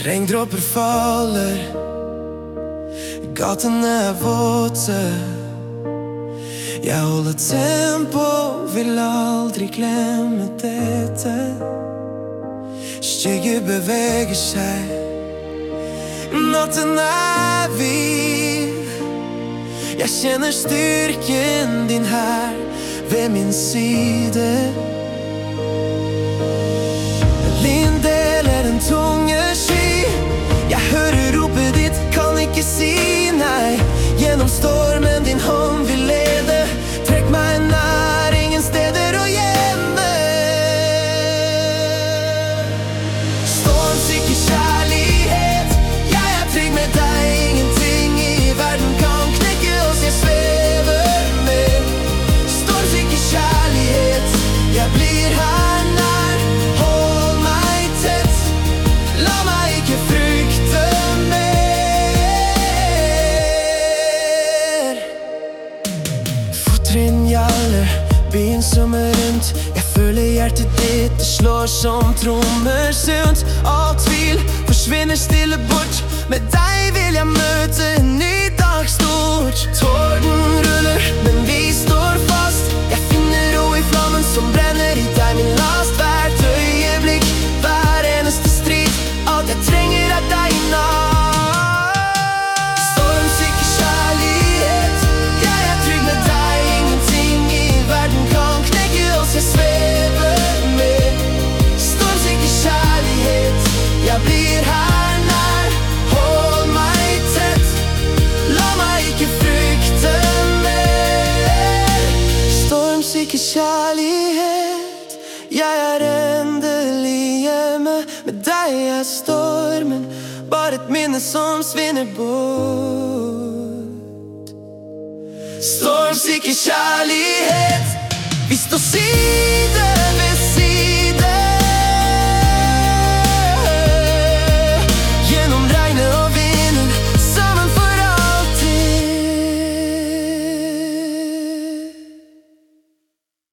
Regndråper faller, gatene våte. Jeg holder tempo, vil aldri glemme dette. Skygger beveger seg, natten viv. Jeg kjenner styrken din her ved min side. Din deler en tunge sky. Jeg hører ropet ditt, kan ikke si nei. Gjennom stormen din hånd vil lede. Trekk meg nær, ingen steder å gjemme. Stormsikker kjærlighet, jeg trygg med deg. Ingenting i verden kan knekke oss, jeg svever med. Stormsikker kjærlighet, jeg blir her nær. Hold meg tett, la meg ikke frykte mer. Fottrinn gjaller, byen summer rundt. Jeg føler hjertet ditt, det slår som trommer sunt. All tvil forsvinner stille bort. Med deg vil jeg møte en ny dag stort. Torden ruller, men vi står fast. Jeg finner ro i flammen som brenner i deg, min last. Hvert øyeblikk, hver eneste strid. Alt jeg trenger er deg i natt. Stormsikker kjærlighet, jeg trygg med deg. Ingenting i verden kan knekke oss, jeg svever med. Stormsikker kjærlighet, jeg blir her nær. Hold meg tett, la meg ikke frykte mer. Stormsikker kjærlighet, jeg er endelig hjemme. Med deg er stormen bare et minne som svinner bort. Stormsikker kjærlighet, vi står side